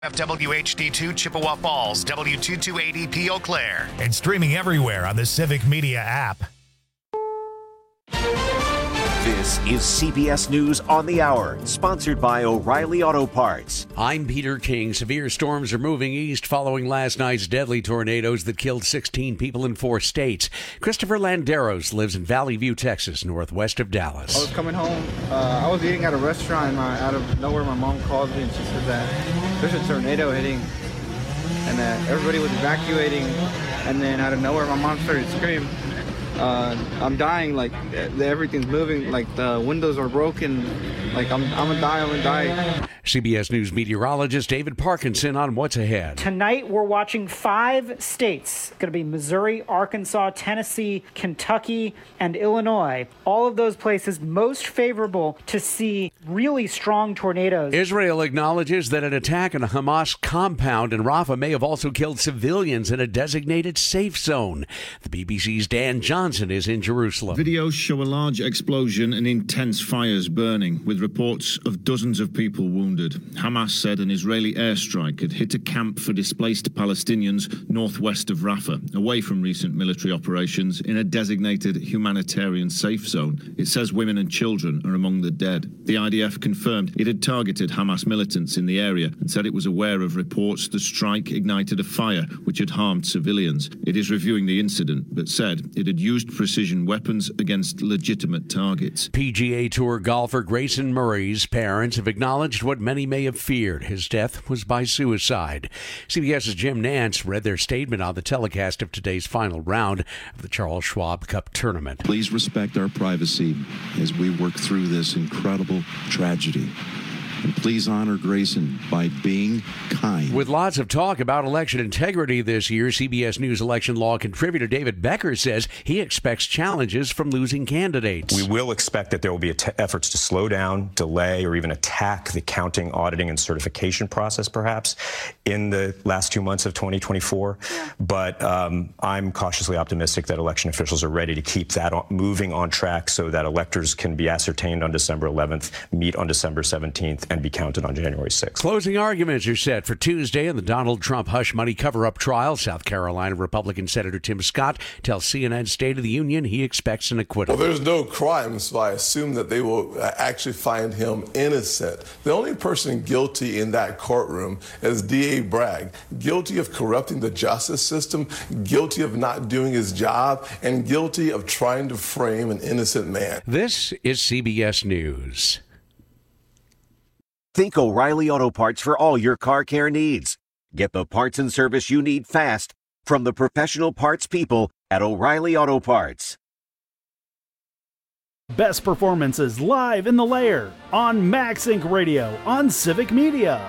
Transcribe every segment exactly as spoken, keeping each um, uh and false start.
W H D two Chippewa Falls, W two two eight E P Eau Claire. And streaming everywhere on the Civic Media app. This is C B S News on the Hour, sponsored by O'Reilly Auto Parts. I'm Peter King. Severe storms are moving east following last night's deadly tornadoes that killed sixteen people in four states. Christopher Landeros lives in Valley View, Texas, northwest of Dallas. I was coming home. Uh, I was eating at a restaurant, and my, out of nowhere, my mom called me, and she said that there's a tornado hitting, and that everybody was evacuating, and then out of nowhere, my mom started screaming. Uh, I'm dying, like, everything's moving, like, the windows are broken, like, I'm, I'm gonna die, I'm gonna die. C B S News meteorologist David Parkinson on what's ahead. Tonight, we're watching five states. Going to be Missouri, Arkansas, Tennessee, Kentucky, and Illinois. All of those places most favorable to see really strong tornadoes. Israel acknowledges that an attack on a Hamas compound in Rafah may have also killed civilians in a designated safe zone. The B B C's Dan Johnson is in Jerusalem. Videos show a large explosion and intense fires burning, with reports of dozens of people wounded. Hamas said an Israeli airstrike had hit a camp for displaced Palestinians northwest of Rafah, away from recent military operations in a designated humanitarian safe zone. It says women and children are among the dead. The I D F confirmed it had targeted Hamas militants in the area and said it was aware of reports the strike ignited a fire which had harmed civilians. It is reviewing the incident, but said it had used precision weapons against legitimate targets. P G A Tour golfer Grayson Murray's parents have acknowledged what many may have feared. His death was by suicide. CBS's Jim Nance read their statement on the telecast of today's final round of the Charles Schwab Cup tournament. Please respect our privacy as we work through this incredible tragedy. And please honor Grayson by being kind. With lots of talk about election integrity this year, C B S News election law contributor David Becker says he expects challenges from losing candidates. We will expect that there will be att- efforts to slow down, delay, or even attack the counting, auditing, and certification process, perhaps, in the last two months of twenty twenty-four. Yeah. But um, I'm cautiously optimistic that election officials are ready to keep that on, moving on track so that electors can be ascertained on December eleventh, meet on December seventeenth, and be counted on January sixth. Closing arguments are set for Tuesday in the Donald Trump hush money cover-up trial. South Carolina Republican Senator Tim Scott tells C N N State of the Union he expects an acquittal. Well, there's no crime, so I assume that they will actually find him innocent. The only person guilty in that courtroom is D A Bragg, guilty of corrupting the justice system, guilty of not doing his job, and guilty of trying to frame an innocent man. This is C B S News. Think O'Reilly Auto Parts for all your car care needs. Get the parts and service you need fast from the professional parts people at O'Reilly Auto Parts. Best performances live in the lair on Max Incorporated. Radio on Civic Media.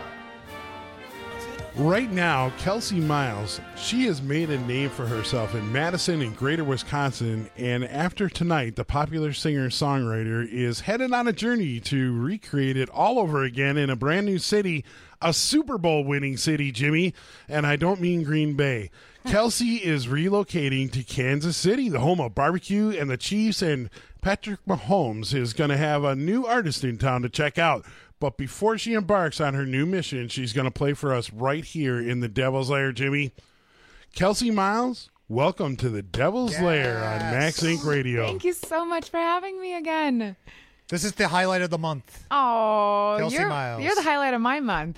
Right now, Kelsey Miles, she has made a name for herself in Madison and Greater Wisconsin, and after tonight, the popular singer-songwriter is headed on a journey to recreate it all over again in a brand new city, a Super Bowl winning city, Jimmy, and I don't mean Green Bay. Kelsey is relocating to Kansas City, the home of barbecue and the Chiefs, and Patrick Mahomes is going to have a new artist in town to check out. But before she embarks on her new mission, she's going to play for us right here in the Devil's Lair, Jimmy. Kelsey Miles, welcome to the Devil's yes. Lair on Max Inc Radio. Thank you so much for having me again. This is the highlight of the month. Oh, Kelsey you're, Miles. You're the highlight of my month.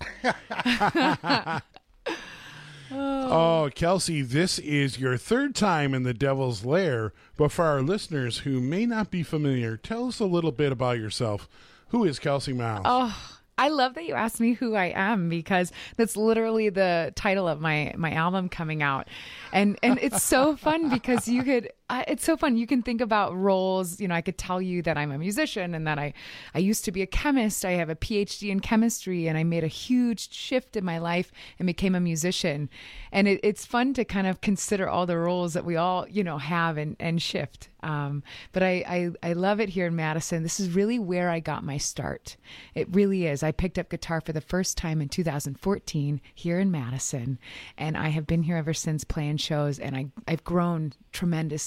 Oh, Kelsey, this is your third time in the Devil's Lair. But for our listeners who may not be familiar, tell us a little bit about yourself. Who is Kelsey Miles? Oh, I love that you asked me who I am, because that's literally the title of my, my album coming out. And and it's so fun because you could, uh, it's so fun. You can think about roles. You know, I could tell you that I'm a musician and that I, I used to be a chemist. I have a P H D in chemistry, and I made a huge shift in my life and became a musician. And it, it's fun to kind of consider all the roles that we all, you know, have and, and shift. Um, but I, I, I love it here in Madison. This is really where I got my start. It really is. I picked up guitar for the first time in two thousand fourteen here in Madison, and I have been here ever since playing shows, and I, I've grown tremendously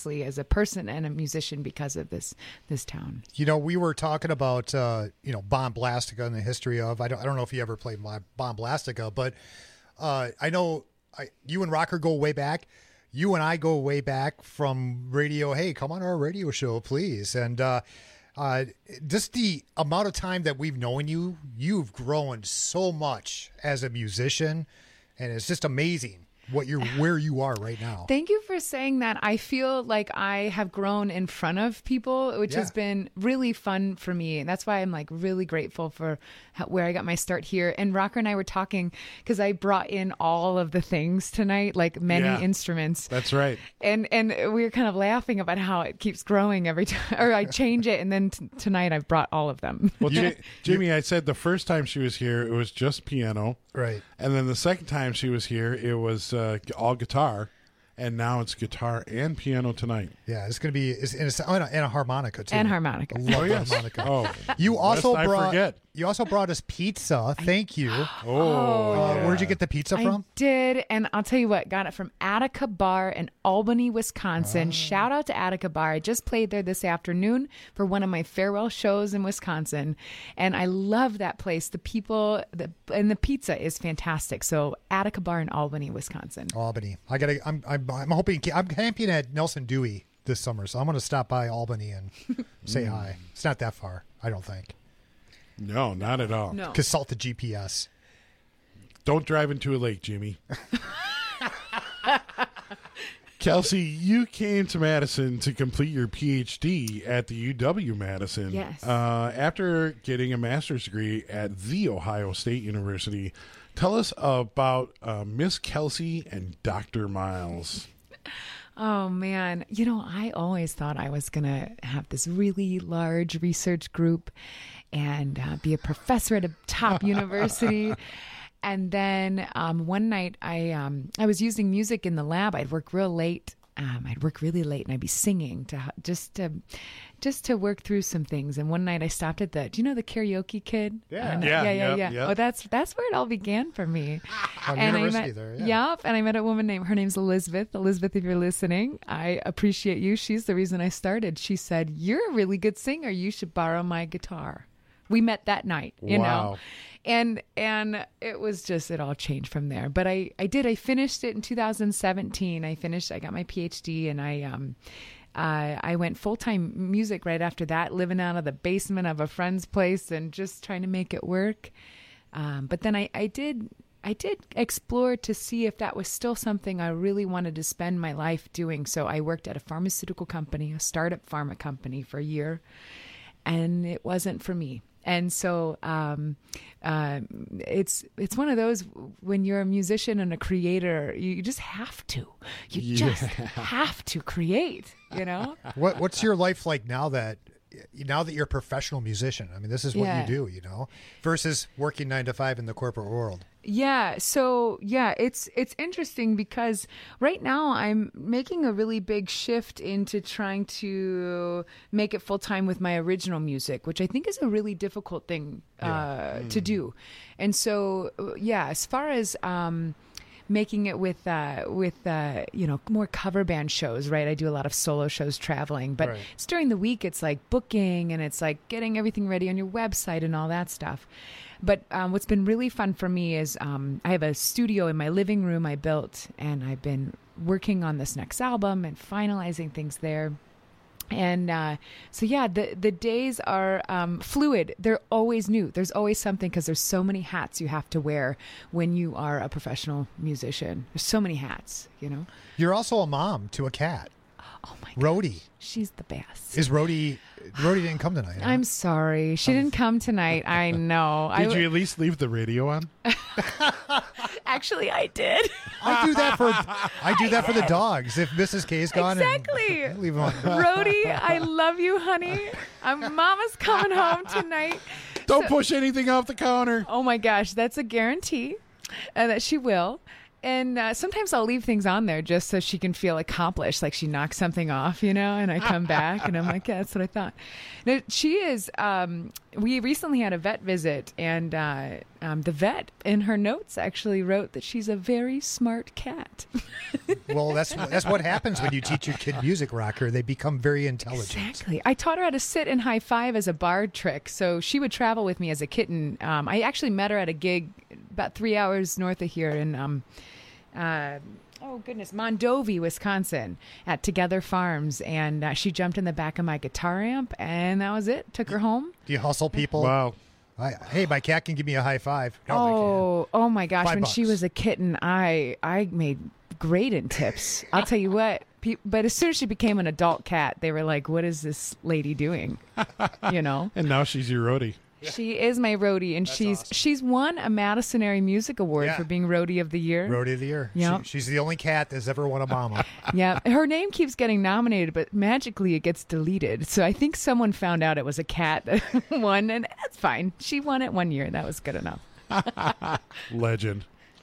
tremendously as a person and a musician because of this this town. You know, we were talking about uh, you know Bomb Blastica and the history of. I don't I don't know if you ever played Bomb Blastica, but uh, I know I, you and Rocker go way back. You and I go way back from radio. Hey, come on our radio show, please. And uh, uh, just the amount of time that we've known you, you've grown so much as a musician, and it's just amazing what you're where you are right now. Thank you for saying that. I feel like I have grown in front of people, which Yeah. has been really fun for me. And that's why I'm like really grateful for how, where I got my start here. And Rocker and I were talking because I brought in all of the things tonight, like many Yeah. instruments. That's right. And and we were kind of laughing about how it keeps growing every time, or I change it. And then t- tonight I've brought all of them. Well, Ja- Jamie, I said the first time she was here, it was just piano. Right. And then the second time she was here, it was uh, all guitar. And now it's guitar and piano tonight. Yeah, it's going to be it's, and, it's, and, a, and a harmonica too. And harmonica. I love Oh, the yes. harmonica. Oh, you also lest I brought forget. you also brought us pizza. Thank you. Oh, Uh, yeah. where'd you get the pizza I from? did, and I'll tell you what, got it from Attica Bar in Albany, Wisconsin. Shout out to Attica Bar. I just played there this afternoon for one of my farewell shows in Wisconsin, and I love that place. The people, the, and the pizza is fantastic. So Attica Bar in Albany, Wisconsin. Albany. I gotta. I'm. I'm, I'm hoping. I'm camping at Nelson Dewey this summer, so I'm gonna stop by Albany and say hi. It's not that far, I don't think. No, not at all. No. Consult the G P S. Don't drive into a lake, Jimmy. Kelsey, you came to Madison to complete your P H D at the U W Madison. Yes. Uh, after getting a master's degree at The Ohio State University. Tell us about uh, Miss Kelsey and Doctor Miles. Oh, man. You know, I always thought I was going to have this really large research group and uh, be a professor at a top university. And then um, one night I um, I was using music in the lab. I'd work real late. Um, I'd work really late and I'd be singing to just to just to work through some things. And one night I stopped at the, do you know the Karaoke Kid? Yeah. And- Yeah, yeah, yeah, yep, yeah. yep. Well, that's that's where it all began for me. On and university I met, there, yeah. Yep. And I met a woman named, her name's Elizabeth. Elizabeth, if you're listening, I appreciate you. She's the reason I started. She said, "You're a really good singer. You should borrow my guitar." We met that night, you Wow. know, and and it was just, it all changed from there. But I, I did, I finished it in two thousand seventeen. I finished, I got my P H D, and I um, uh, I went full-time music right after that, living out of the basement of a friend's place and just trying to make it work. Um, but then I, I did I did explore to see if that was still something I really wanted to spend my life doing. So I worked at a pharmaceutical company, a startup pharma company, for a year, and it wasn't for me. And so um, uh, it's it's one of those, when you're a musician and a creator, you just have to. You just have to create, you know? What What's your life like now that now that you're a professional musician? I mean, this is what Yeah. you do, you know, versus working nine to five in the corporate world. Yeah, so yeah, it's it's interesting because right now I'm making a really big shift into trying to make it full time with my original music, which I think is a really difficult thing uh, to do. And so uh, yeah, as far as um, making it with uh, with uh, you know, more cover band shows, right? I do a lot of solo shows traveling, but Right. it's during the week. It's like booking and it's like getting everything ready on your website and all that stuff. But um, what's been really fun for me is um, I have a studio in my living room I built, and I've been working on this next album and finalizing things there. And uh, so, yeah, the, the days are um, fluid. They're always new. There's always something, because there's so many hats you have to wear when you are a professional musician. There's so many hats, you know. You're also a mom to a cat. Oh, my God. Rhodey. She's the best. Is Rhodey, Rhodey didn't come tonight. huh? I'm sorry. She didn't come tonight. I know. Did I, you at least leave the radio on? Actually, I did. I do that for I do that for the dogs. If Missus K's gone, Exactly. and leave them on. Rhodey, I love you, honey. I'm, Mama's coming home tonight. Don't So- push anything off the counter. Oh my gosh, that's a guarantee uh, that she will. and uh, sometimes I'll leave things on there just so she can feel accomplished, like she knocks something off, you know, and I come back and I'm like, yeah, that's what I thought. Now, she is, um, we recently had a vet visit, and uh, um, the vet in her notes actually wrote that she's a very smart cat. Well, that's that's what happens when you teach your kid music, Rocker. They become very intelligent. Exactly. I taught her how to sit and high five as a bard trick, so she would travel with me as a kitten. Um, I actually met her at a gig about three hours north of here in, um, uh, oh goodness, Mondovi, Wisconsin, at Together Farms, and uh, she jumped in the back of my guitar amp, and that was it. Took her home. Do you hustle people? Wow. I, hey, my cat can give me a high five. No, oh, oh my gosh! Five when bucks. she was a kitten, I I made great in tips. I'll tell you what. Pe- but as soon as she became an adult cat, they were like, "What is this lady doing?" You know. And now she's your roadie. She is my roadie, and That's she's awesome. she's won a Madison Area Music Award Yeah. for being roadie of the year. Roadie of the year. Yep. She, she's the only cat that's ever won a Obama. Yeah, her name keeps getting nominated, but magically it gets deleted. So I think someone found out it was a cat that won, and that's fine. She won it one year. That was good enough. Legend.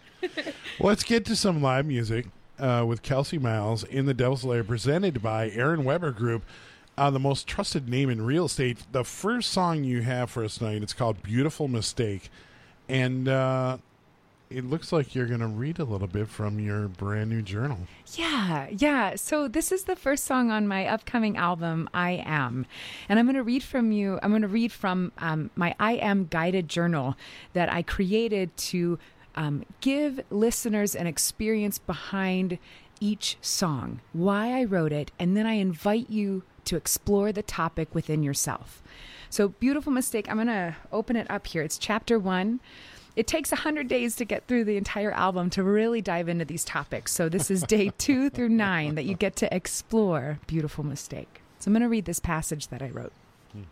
Let's get to some live music uh, with Kelsey Miles in the Devil's Lair, presented by Aaron Weber Group, uh, the most trusted name in real estate. The first song you have for us tonight, it's called Beautiful Mistake. And uh, it looks like you're going to read a little bit from your brand new journal. Yeah, yeah. So this is the first song on my upcoming album, I Am. And I'm going to read from you, I'm going to read from um, my I Am guided journal that I created to um, give listeners an experience behind each song, why I wrote it, and then I invite you to explore the topic within yourself. So Beautiful Mistake, I'm going to open it up here. It's chapter one. It takes one hundred days to get through the entire album to really dive into these topics. So this is day two through nine that you get to explore Beautiful Mistake. So I'm going to read this passage that I wrote. Hmm.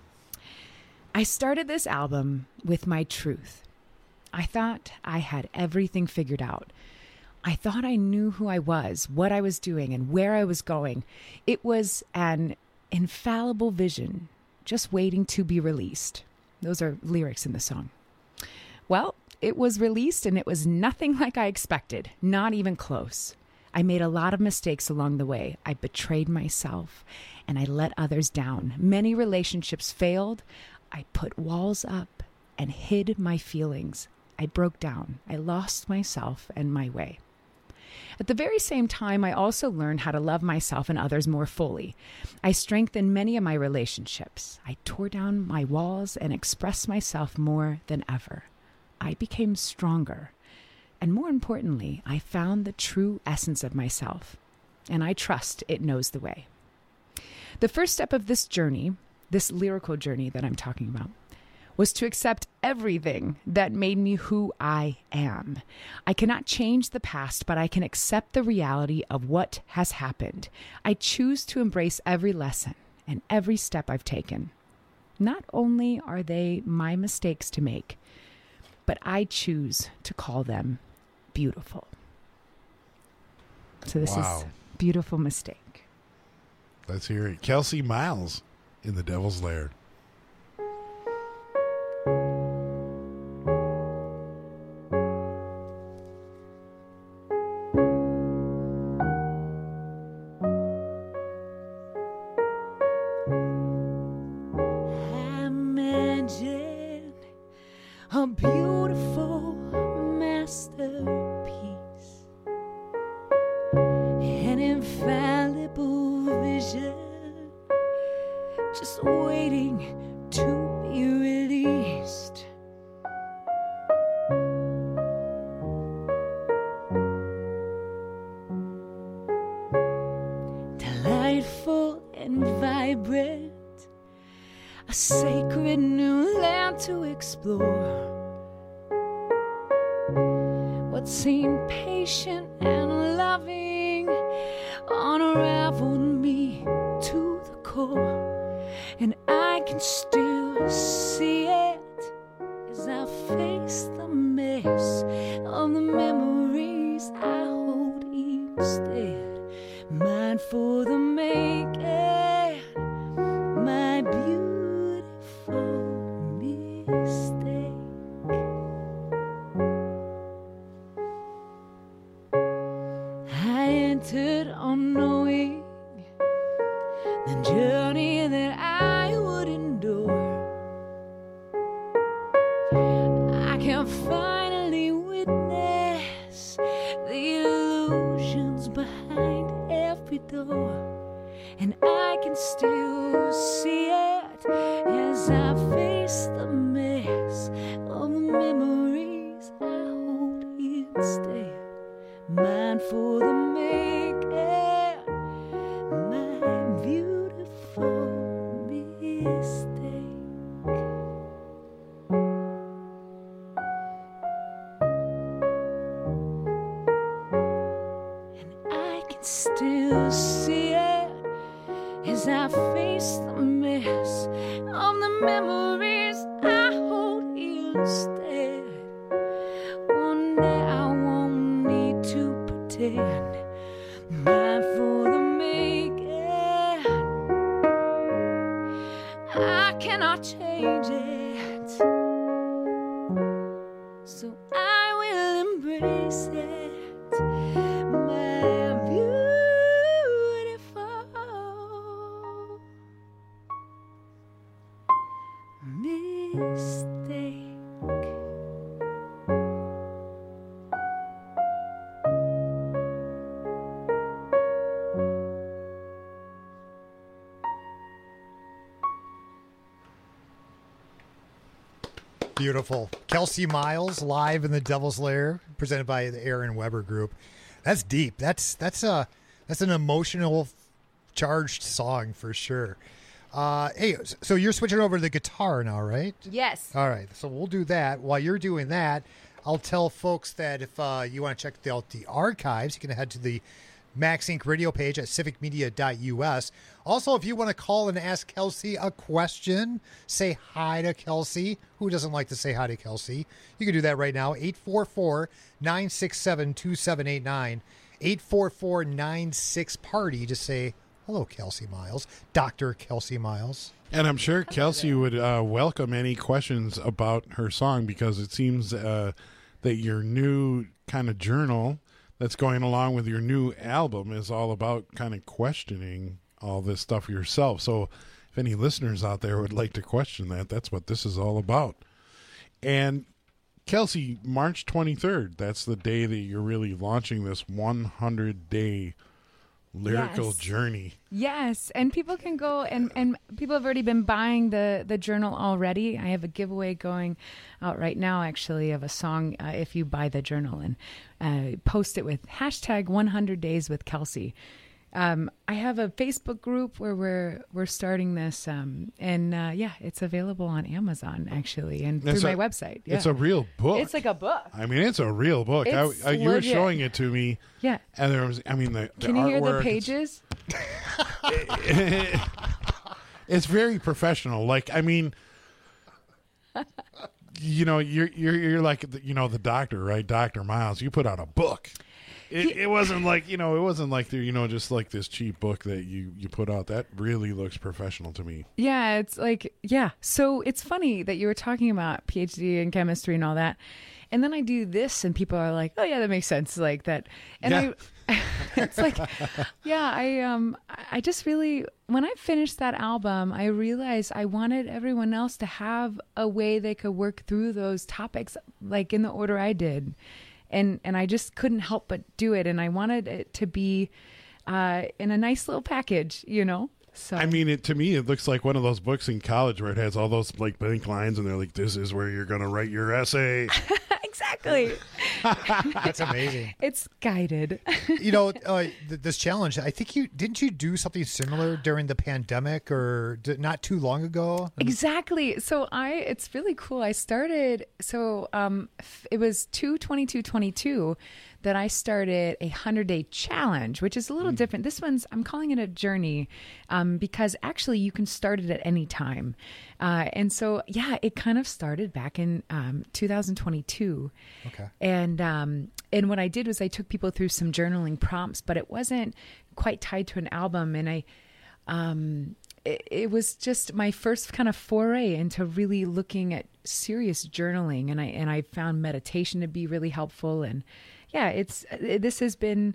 I started this album with my truth. I thought I had everything figured out. I thought I knew who I was, what I was doing, and where I was going. It was an infallible vision, just waiting to be released. Those are lyrics in the song. Well, it was released, and it was nothing like I expected, not even close. I made a lot of mistakes along the way. I betrayed myself, and I let others down. Many relationships failed. I put walls up and hid my feelings. I broke down. I lost myself and my way. At the very same time, I also learned how to love myself and others more fully. I strengthened many of my relationships. I tore down my walls and expressed myself more than ever. I became stronger. And more importantly, I found the true essence of myself. And I trust it knows the way. The first step of this journey, this lyrical journey that I'm talking about, was to accept everything that made me who I am. I cannot change the past, but I can accept the reality of what has happened. I choose to embrace every lesson and every step I've taken. Not only are they my mistakes to make, but I choose to call them beautiful. So this Wow. is Beautiful Mistake. Let's hear it. Kelsey Miles in the Devil's Lair. Imagine a beautiful masterpiece, an infallible vision, just waiting to be released. Delightful and vibrant, a sacred new land to explore. What seemed patient and loving unraveled me to the core, and I can still see it as I face the mess of the memories I hold instead. Mine for the making, my beautiful mistake. entered on knowing the journey that I would endure. I can finally witness the illusions behind every door, and I can still see it as I face the mess of memories I hold instead. Mine for the making, my beautiful mistake. And I can still see it as I face the mess of the memories I hold instead. One day I won't need to pretend. Mine for the making. I cannot change it, so I will embrace it. My beautiful mistake. Beautiful. Kelsey Miles live in the Devil's Lair, presented by the Aaron Weber Group. That's deep. That's that's a that's an emotional charged song for sure. Uh, hey, so you're switching over to the guitar now, right? Yes. All right. So we'll do that. While you're doing that, I'll tell folks that if uh, you want to check out the archives, you can head to the Max Inc radio page at civic media dot U S. Also, if you want to call and ask Kelsey a question, say hi to Kelsey. Who doesn't like to say hi to Kelsey? You can do that right now. eight four four, nine six seven, two seven eight nine. eight four four, nine six, party. Just say, hello, Kelsey Miles. Doctor Kelsey Miles. And I'm sure Kelsey would uh, welcome any questions about her song, because it seems uh, that your new kind of journal that's going along with your new album is all about kind of questioning all this stuff yourself. So if any listeners out there would like to question that, that's what this is all about. And Kelsey, March twenty-third, that's the day that you're really launching this one hundred day lyrical Yes. journey. Yes, and people can go and, and people have already been buying the, the journal already. I have a giveaway going out right now, actually, of a song uh, if you buy the journal and uh, post it with hashtag one hundred days with Kelsey. Um, I have a Facebook group where we're we're starting this, um, and uh, yeah, it's available on Amazon actually, and It's through a- my website. Yeah. It's a real book. It's like a book. I mean, it's a real book. I, It's I, you were legit. showing it to me. Yeah. And there was, I mean, the, the Can you hear the artwork, pages? It's very professional. Like, I mean, you know, you're you're you're like, the, you know, the doctor, right? Doctor Miles. You put out a book. It, it wasn't like, you know, it wasn't like the, you know, just like this cheap book that you you put out. That really looks professional to me. Yeah, it's like, yeah. So it's funny that you were talking about PhD in chemistry and all that. And then I do this and people are like, oh yeah, that makes sense. Like that. And Yeah. I, it's like, yeah, I, um, I just really, when I finished that album, I realized I wanted everyone else to have a way they could work through those topics, like in the order I did. And, and I just couldn't help but do it. And I wanted it to be, uh, in a nice little package, you know? So I mean, it to me, it looks like one of those books in college where it has all those like blank lines, and they're like, "This is where you're going to write your essay." Exactly. That's amazing. It's guided. You know, uh, th- this challenge, I think you, didn't you do something similar during the pandemic or d- not too long ago? Exactly. So I, it's really cool. I started, so um, f- it was two twenty-two twenty-two that I started a hundred day challenge, which is a little different. This one's, I'm calling it a journey um, because actually you can start it at any time. Uh, and so, yeah, it kind of started back in um, two thousand twenty-two. Okay. And, um, and what I did was I took people through some journaling prompts, but it wasn't quite tied to an album. And I, um, it, it was just my first kind of foray into really looking at serious journaling. And I, and I found meditation to be really helpful. And yeah, it's, this has been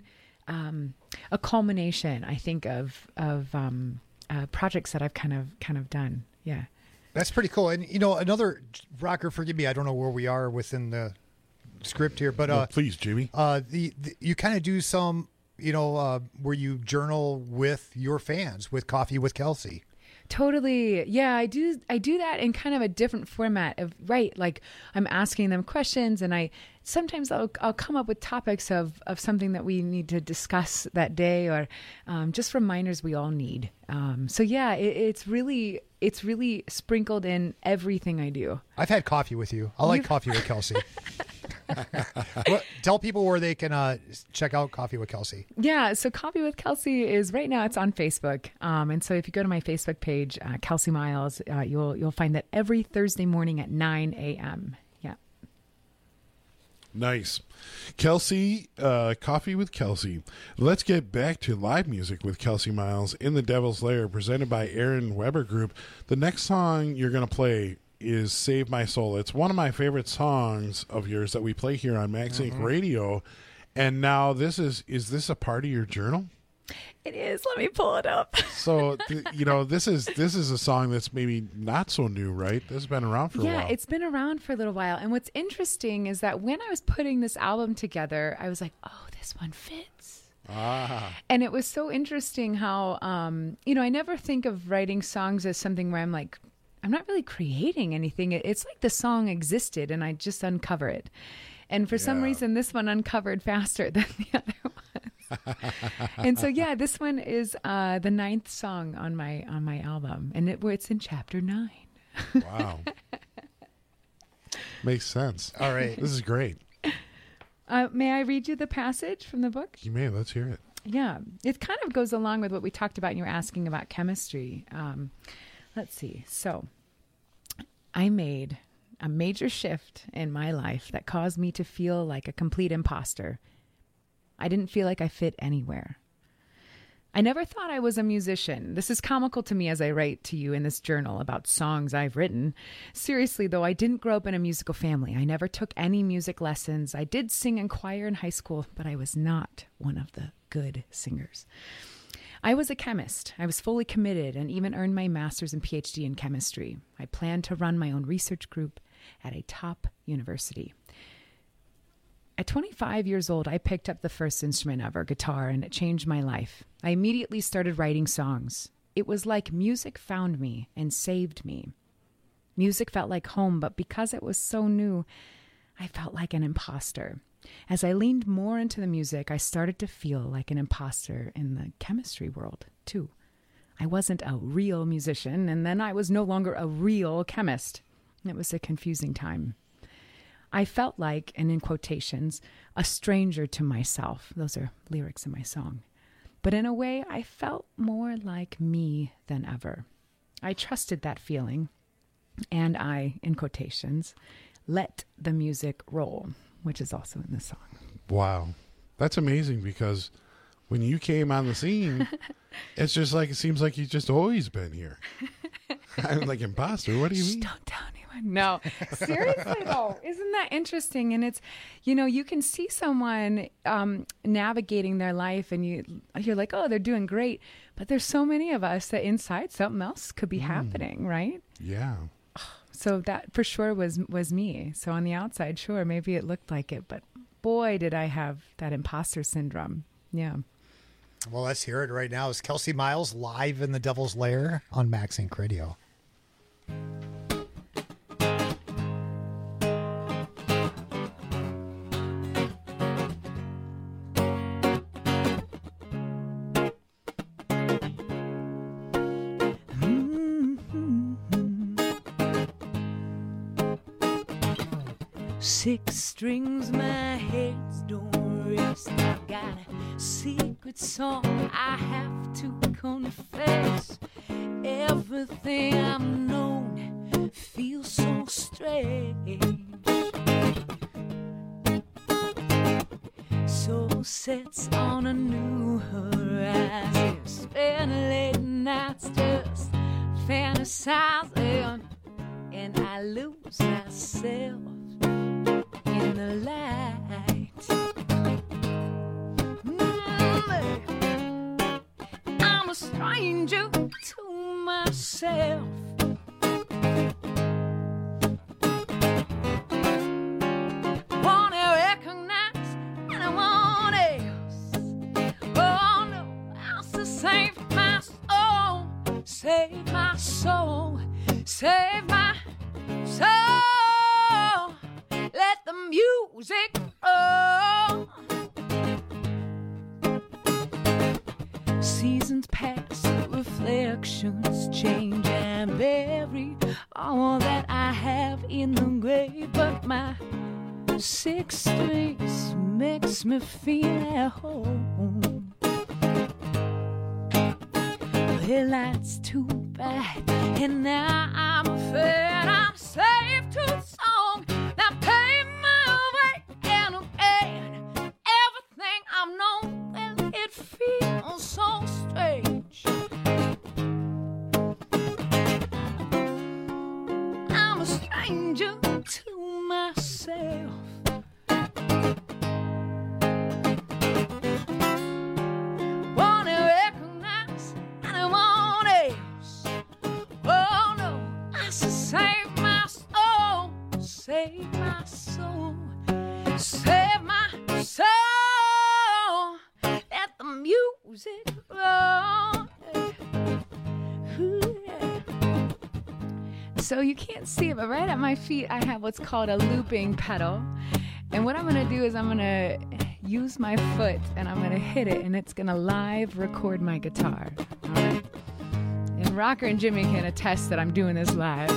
um, a culmination, I think, of of um, uh, projects that I've kind of kind of done. Yeah. That's pretty cool. And, you know, another rocker, forgive me, I don't know where we are within the script here, but uh, well, please, Jimmy. Uh, the, the you kind of do some, you know, uh, where you journal with your fans with Coffee with Kelsey. Totally. Yeah, I do I do that in kind of a different format of, right, like I'm asking them questions, and I sometimes I'll I'll come up with topics of, of something that we need to discuss that day, or um, just reminders we all need. Um, so yeah, it, it's really it's really sprinkled in everything I do. I've had coffee with you. I like You've- Coffee with Kelsey. Well, tell people where they can uh, check out Coffee with Kelsey. Yeah, so Coffee with Kelsey is right now. It's on Facebook, um, and so if you go to my Facebook page, uh, Kelsey Miles, uh, you'll you'll find that every Thursday morning at nine a.m. Yeah. Nice. Kelsey, uh, Coffee with Kelsey. Let's get back to live music with Kelsey Miles in the Devil's Lair, presented by Aaron Weber Group. The next song you're going to play is Save My Soul. It's one of my favorite songs of yours that we play here on Max Mm-hmm. Inc Radio. And now this is, is this a part of your journal? It is. Let me pull it up. So, th- you know, this is, this is a song that's maybe not so new, right? This has been around for a Yeah, while. it's been around for a little while. And what's interesting is that when I was putting this album together, I was like, oh, this one fits. Ah. And it was so interesting how, um, you know, I never think of writing songs as something where I'm like, I'm not really creating anything. It- It's like the song existed and I just uncover it. And for some Yeah. reason, this one uncovered faster than the other ones. And so, yeah, this one is uh, the ninth song on my on my album, and it, it's in chapter nine. Wow. Makes sense. All right. This is great. Uh, may I read you the passage from the book? You may. Let's hear it. Yeah, it kind of goes along with what we talked about, and you were asking about chemistry. Um, let's see. So, I made a major shift in my life that caused me to feel like a complete imposter. I didn't feel like I fit anywhere. I never thought I was a musician. This is comical to me as I write to you in this journal about songs I've written. Seriously, though, I didn't grow up in a musical family. I never took any music lessons. I did sing in choir in high school, but I was not one of the good singers. I was a chemist. I was fully committed and even earned my master's and P H D in chemistry. I planned to run my own research group at a top university. At twenty-five years old, I picked up the first instrument ever, guitar, and it changed my life. I immediately started writing songs. It was like music found me and saved me. Music felt like home, but because it was so new, I felt like an imposter. As I leaned more into the music, I started to feel like an imposter in the chemistry world, too. I wasn't a real musician, and then I was no longer a real chemist. It was a confusing time. I felt like, and in quotations, a stranger to myself. Those are lyrics in my song. But in a way, I felt more like me than ever. I trusted that feeling, and I, in quotations, let the music roll, which is also in the song. Wow. That's amazing, because when you came on the scene, it's just like, it seems like you've just always been here. I'm like, imposter? What do you Shh, mean? don't tell anyone. No, seriously though, isn't that interesting? And it's, you know, you can see someone um, navigating their life, and you you're like, oh, they're doing great, but there's so many of us that inside something else could be mm. happening, right? Yeah. So that for sure was was me. So on the outside, sure, maybe it looked like it, but boy, did I have that imposter syndrome. Yeah. Well, let's hear it right now. It's Kelsey Miles live in the Devil's Lair on Max Inc Radio. Six strings, my heads don't rest. I got a secret song I have to confess. Everything I've known feels so strange. Soul sets on a new horizon. Spend late nights just fantasizing, and I lose myself in the light. Mm-hmm. stranger to myself. Wanna recognize anyone else. Oh no, I'll save my soul, save my soul, save my soul. Let the music roll. Seasons pass, reflections change and bury all that I have in the grave, but my six strings makes me feel at home. Well, that's too bad, and now I'm afraid I'm safe to song. Now pay my way and again, everything I've known, well, it feels so strange. I'm a stranger to myself. Wanna recognize anyone else. Oh no, I said save my soul, save my soul, save my soul. Let the music roll. Ooh, yeah. So you can't see it, but right at my feet I have what's called a looping pedal. And what I'm gonna do is I'm gonna use my foot and I'm gonna hit it, and it's gonna live record my guitar. All right? And Rocker and Jimmy can attest that I'm doing this live.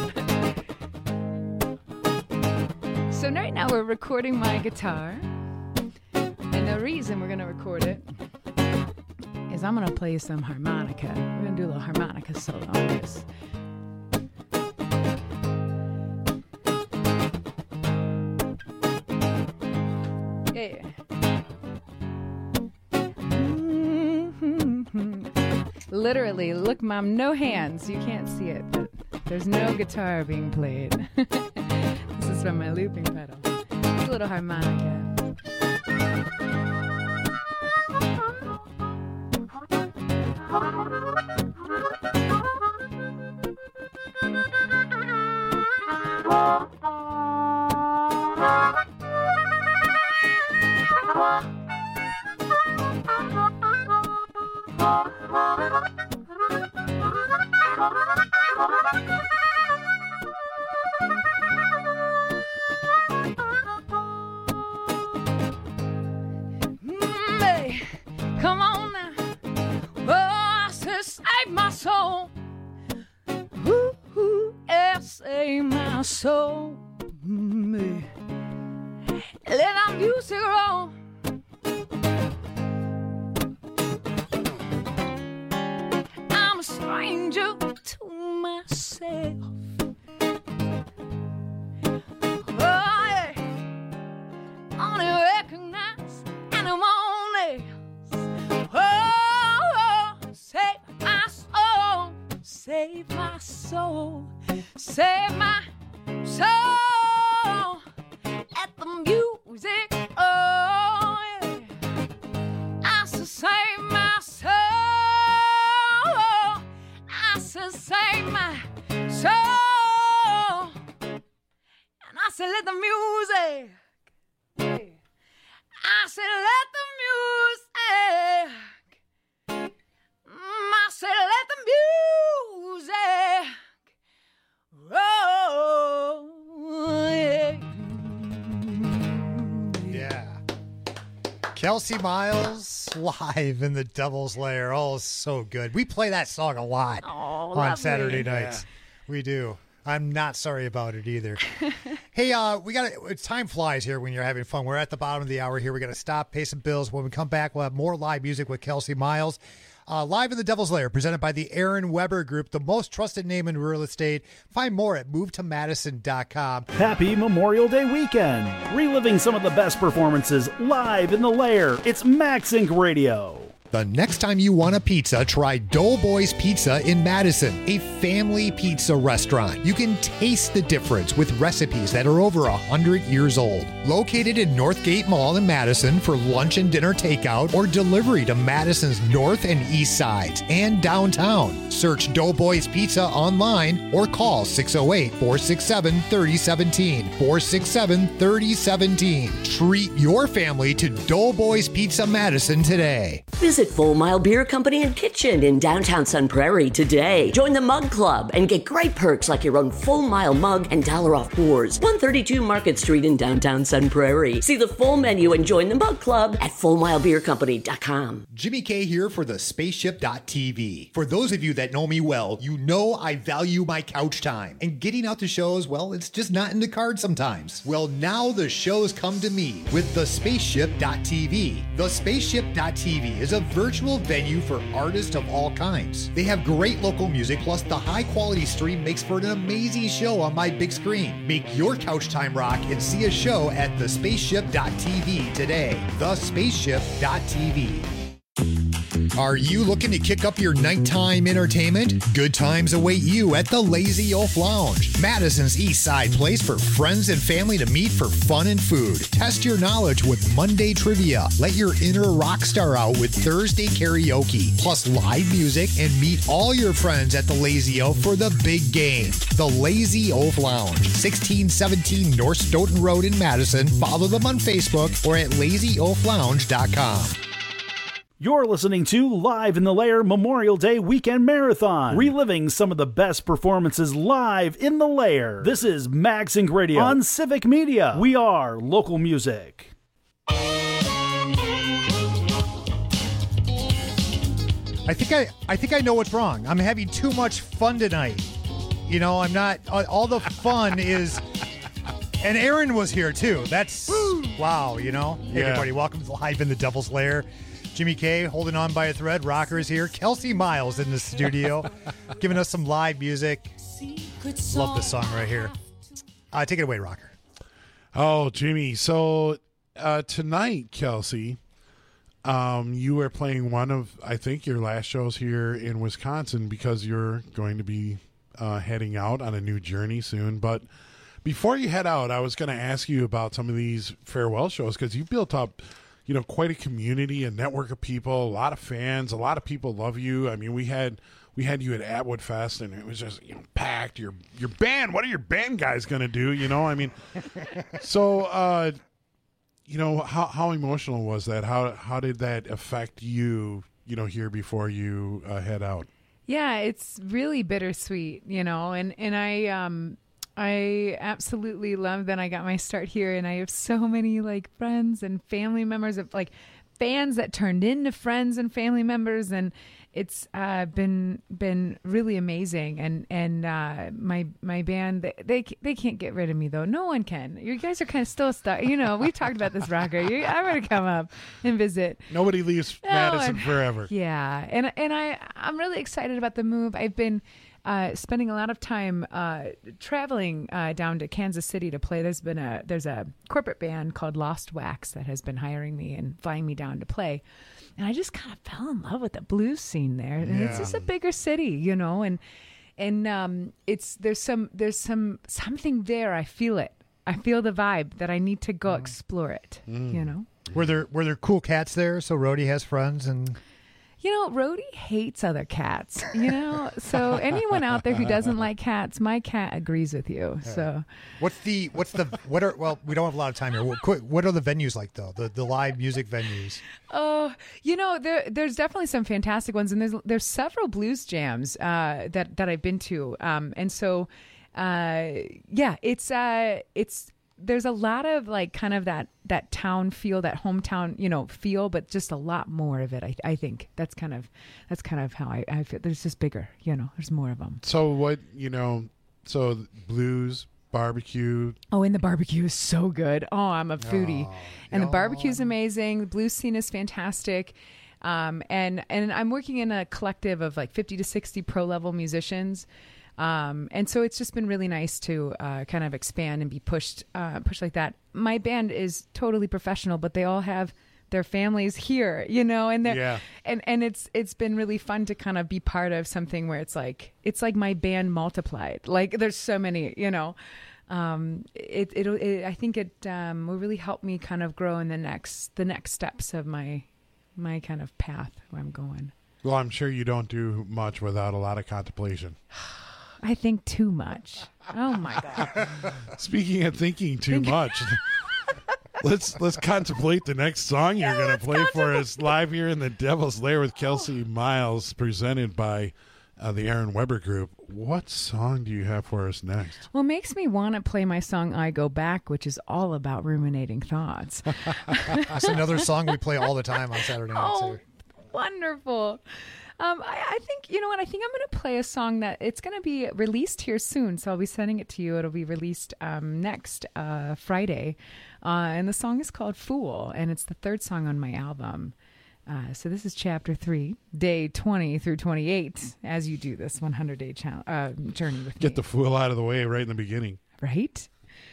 So right now we're recording my guitar, and the reason we're gonna record it is I'm gonna play some harmonica. We're gonna do a little harmonica solo on this. Yeah. Mm-hmm. Literally, look, Mom, no hands. You can't see it, but there's no guitar being played. This is from my looping pedal. It's a little harmonica. Come on now. Oh, I said save my soul. Ooh, ooh, yeah, save my soul. Mm, let our music roll. I'm a stranger to myself. Oh, yeah. Only recognize anyone else. Oh, save my soul, save my soul, save my soul. Let the music, oh yeah. I said save my soul. I said save my soul. And I said let the music, yeah. I said let the music. I said let the music roll. Yeah. Kelsey Miles live in the Devil's Lair. Oh, so good. We play that song a lot oh, on lovely. Saturday nights. Yeah. We do. I'm not sorry about it either. Hey, uh, we got to, time flies here when you're having fun. We're at the bottom of the hour here. We got to stop, pay some bills. When we come back, we'll have more live music with Kelsey Miles. Uh, live in the Devil's Lair, presented by the Aaron Weber Group, the most trusted name in real estate. Find more at move to madison dot com. Happy Memorial Day weekend. Reliving some of the best performances live in the Lair. It's Max Inc Radio. The next time you want a pizza, try Doughboys Pizza in Madison, a family pizza restaurant. You can taste the difference with recipes that are over one hundred years old. Located in Northgate Mall in Madison for lunch and dinner takeout or delivery to Madison's north and east sides and downtown. Search Doughboys Pizza online or call six oh eight, four six seven, three oh one seven, four six seven, three oh one seven. Treat your family to Doughboys Pizza Madison today. Visit Full Mile Beer Company and Kitchen in downtown Sun Prairie today. Join the Mug Club and get great perks like your own Full Mile mug and dollar off pours. one thirty-two Market Street in downtown Sun Prairie. See the full menu and join the Mug Club at full mile beer company dot com. Jimmy K here for the spaceship dot t v. For those of you that know me well, you know I value my couch time. And getting out to shows, well, it's just not in the cards sometimes. Well, now the shows come to me with the spaceship dot t v. The spaceship dot t v is a virtual venue for artists of all kinds. They have great local music, plus the high quality stream makes for an amazing show on my big screen. Make your couch time rock and see a show at the spaceship dot t v today. the spaceship dot t v. Are you looking to kick up your nighttime entertainment? Good times await you at the Lazy Oaf Lounge, Madison's East Side place for friends and family to meet for fun and food. Test your knowledge with Monday trivia. Let your inner rock star out with Thursday karaoke, plus live music, and meet all your friends at the Lazy Oaf for the big game. The Lazy Oaf Lounge, sixteen seventeen North Stoughton Road in Madison. Follow them on Facebook or at lazy oaf lounge dot com. You're listening to Live in the Lair Memorial Day Weekend Marathon, reliving some of the best performances live in the Lair. This is MagSync Radio on Civic Media. We are local music. I think I, I think I know what's wrong. I'm having too much fun tonight. You know, I'm not. All the fun is. And Aaron was here too. That's wow. You know, hey, Yeah. everybody, welcome to Live in the Devil's Lair. Jimmy K holding on by a thread. Rocker is here. Kelsey Miles in the studio, giving us some live music. Love this song right here. Uh, take it away, Rocker. Oh, Jimmy. So uh, tonight, Kelsey, um, you are playing one of, I think, your last shows here in Wisconsin because you're going to be uh, heading out on a new journey soon. But before you head out, I was going to ask you about some of these farewell shows because you built up, you know, quite a community, a network of people, a lot of fans, a lot of people love you. I mean, we had we had you at Atwood Fest, and it was just, you know, packed. Your your band, what are your band guys going to do? You know, I mean, so uh, you know, how how emotional was that? How how did that affect you? You know, here before you uh, head out. Yeah, it's really bittersweet, you know, and and I um. I absolutely love that I got my start here, and I have so many like friends and family members of like fans that turned into friends and family members, and it's uh, been been really amazing. And and uh, my my band, they, they they can't get rid of me though. No one can. You guys are kind of still stuck. You know, we've talked about this, Rocker. You, I'm gonna come up and visit. Nobody leaves No Madison one- forever. Yeah, and and I I'm really excited about the move. I've been. Uh, spending a lot of time uh, traveling uh, down to Kansas City to play. There's been a there's a corporate band called Lost Wax that has been hiring me and flying me down to play, and I just kind of fell in love with the blues scene there. And Yeah. it's just a bigger city, you know, and and um, it's there's some there's some something there. I feel it. I feel the vibe that I need to go explore it. You know. Were there were there cool cats there? So Rhodey has friends and. You know, Rhodey hates other cats, you know? So anyone out there who doesn't like cats, my cat agrees with you. So What's the what's the what are well we don't have a lot of time here. What, quick, what are the venues like though? The the live music venues. Oh, you know, there there's definitely some fantastic ones, and there's there's several blues jams uh, that that I've been to, um, and so uh, yeah, it's uh, it's there's a lot of like kind of that that town feel, that hometown, you know, feel, but just a lot more of it. I I think that's kind of that's kind of how I, I feel. There's just bigger, you know. There's more of them. So what, you know, so blues, barbecue. Oh, and the barbecue is so good. Oh, I'm a foodie. And the barbecue is amazing. The blues scene is fantastic. Um, and, and I'm working in a collective of like fifty to sixty pro level musicians. Um, and so it's just been really nice to uh, kind of expand and be pushed, uh, pushed like that. My band is totally professional, but they all have their families here, you know, and they're, Yeah. and, and it's, it's been really fun to kind of be part of something where it's like, it's like my band multiplied. Like there's so many, you know, um, it, it, it I think it, um, will really help me kind of grow in the next, the next steps of my, my kind of path where I'm going. Well, I'm sure you don't do much without a lot of contemplation. I think too much. Oh my God. Speaking of thinking too Think- much, let's let's contemplate the next song you're Yeah, going to let's play for us live here in the Devil's Lair with Kelsey Miles, presented by uh, the Aaron Weber Group. What song do you have for us next? Well, it makes me want to play my song I Go Back, which is all about ruminating thoughts. That's another song we play all the time on Saturday nights Oh, here. wonderful. Um, I, I think, you know what, I think I'm going to play a song that it's going to be released here soon. So I'll be sending it to you. It'll be released um, next uh, Friday. Uh, and the song is called Fool. And it's the third song on my album. Uh, so this is chapter three, day twenty through twenty-eight, as you do this one hundred day chal- uh, journey with me. Get the fool out of the way right in the beginning. Right?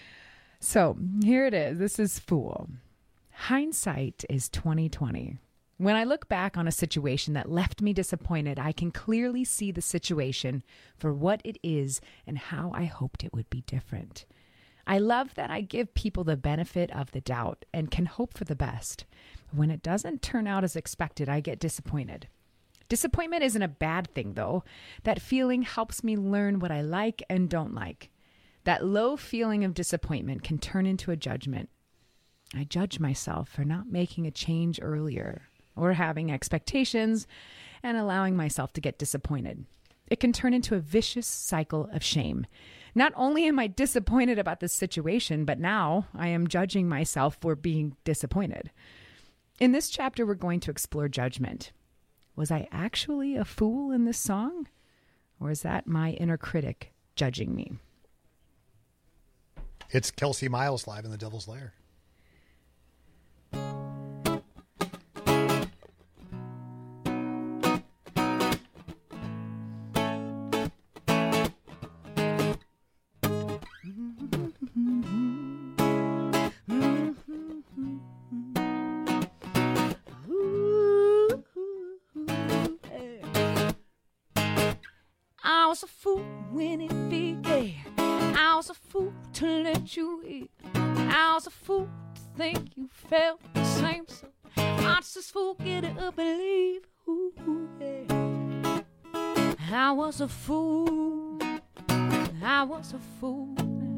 So here it is. This is Fool. Hindsight is twenty twenty. When I look back on a situation that left me disappointed, I can clearly see the situation for what it is and how I hoped it would be different. I love that I give people the benefit of the doubt and can hope for the best. When it doesn't turn out as expected, I get disappointed. Disappointment isn't a bad thing, though. That feeling helps me learn what I like and don't like. That low feeling of disappointment can turn into a judgment. I judge myself for not making a change earlier, or having expectations and allowing myself to get disappointed. It can turn into a vicious cycle of shame. Not only am I disappointed about this situation, but now I am judging myself for being disappointed. In this chapter, we're going to explore judgment. Was I actually a fool in this song? Or is that my inner critic judging me? It's Kelsey Miles live in the Devil's Lair. I was a fool when it began. I was a fool to let you in. I was a fool to think you felt the same. So watch this fool get it up and leave. Ooh, ooh, yeah. I was a fool. I was a fool.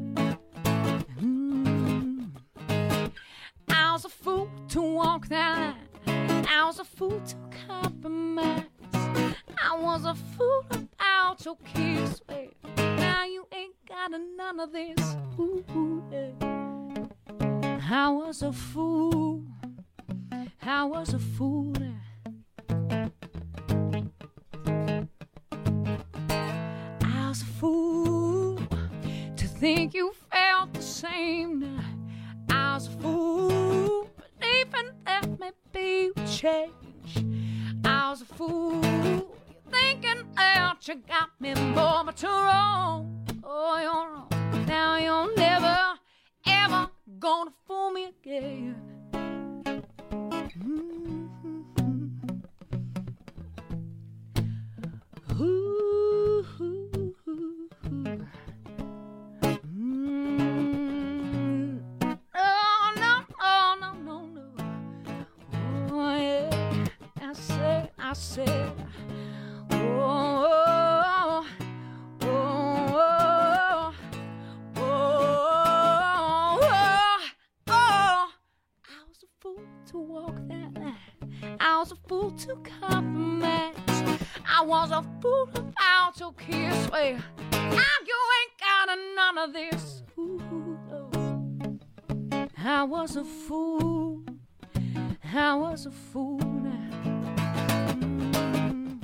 Mm. I was a fool to walk that line. I was a fool to compromise. I was a fool about your kiss. Well, now you ain't got none of this. Ooh, ooh, yeah. I was a fool. I was a fool. I was a fool to think you felt the same. I was a fool believing that maybe we change. I was a fool thinking that you got me more, but you're wrong. Oh, you're wrong. Now you're never, ever gonna fool me again. Mm-hmm. Ooh, ooh, ooh, ooh. Mm. Oh, no, oh, no, no, no. Oh, yeah. I said, I said, oh, oh, oh, oh, oh, oh, oh. I was a fool to walk that line. I was a fool to compromise. I was a fool about your kiss. Well, now you ain't got none of this. Ooh, no. I was a fool. I was a fool. Mm.